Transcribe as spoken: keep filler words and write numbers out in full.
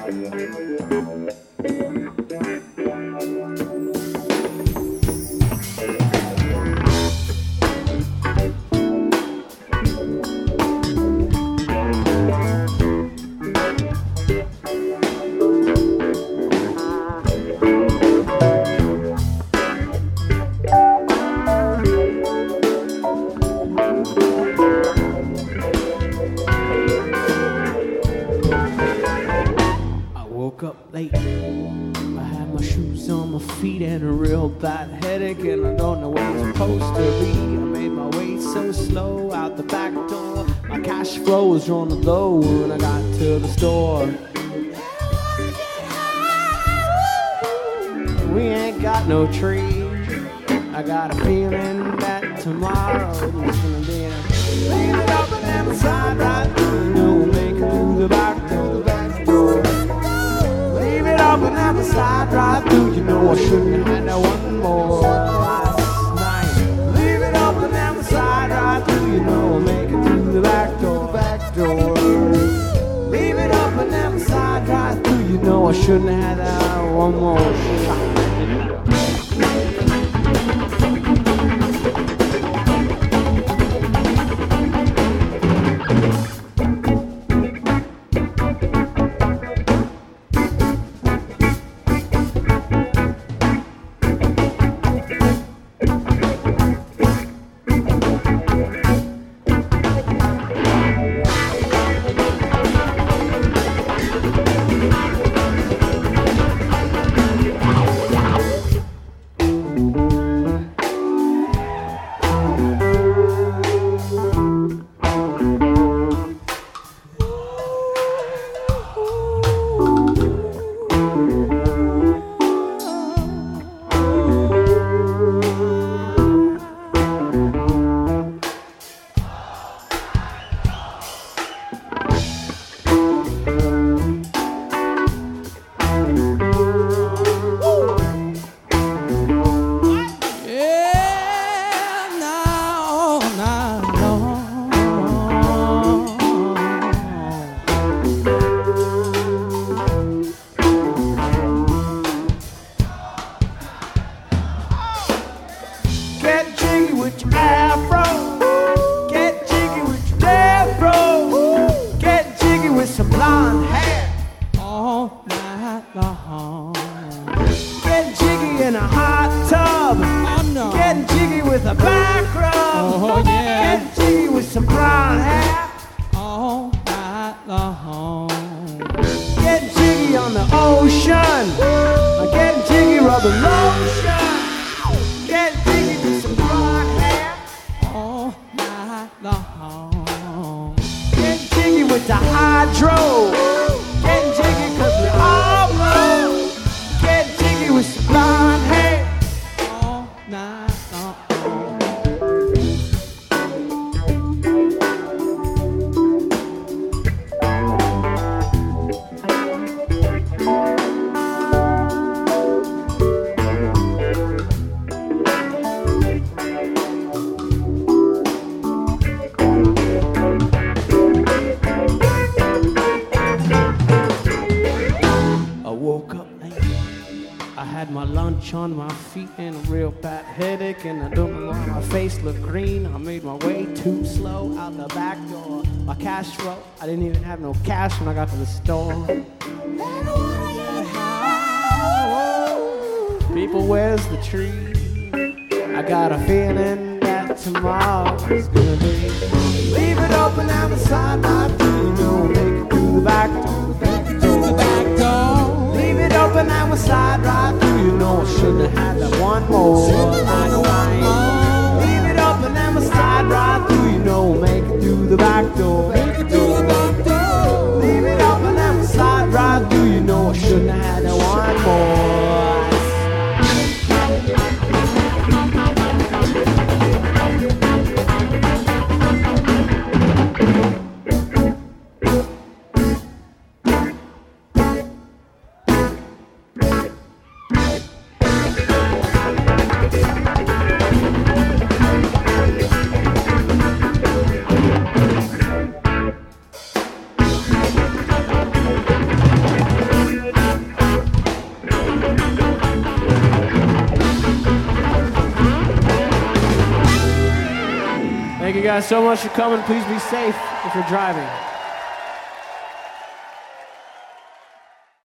On the low when I got to the store. We ain't got no tree. I got a feeling that tomorrow is gonna be a leave it up and then slide right through. You know, make it through the back door, the back door. Leave it up and then slide right through. You know I shouldn't have had that one more last night. Leave it up and then slide right through. You know I'll make it through the back door. Door. Leave it up and then slide right through. You know I shouldn't have had that one more shot. On my feet and a real bad headache, and I don't know why my face looked green. I made my way too slow out the back door. My cash flow, I didn't even have no cash when I got to the store. People, where's the tree? I got a feeling that tomorrow is gonna be. Leave it open and the side right through. You know, make it through the back door, back door, the back door. Leave it open and we slide right through. You know I shouldn't have had that one more night. Leave it open and we slide right through. You know we'll make it through the back door, make it through the back door. Leave it open and we slide right through. You know I shouldn't have had that one more. Thank you guys so much for coming. Please be safe if you're driving.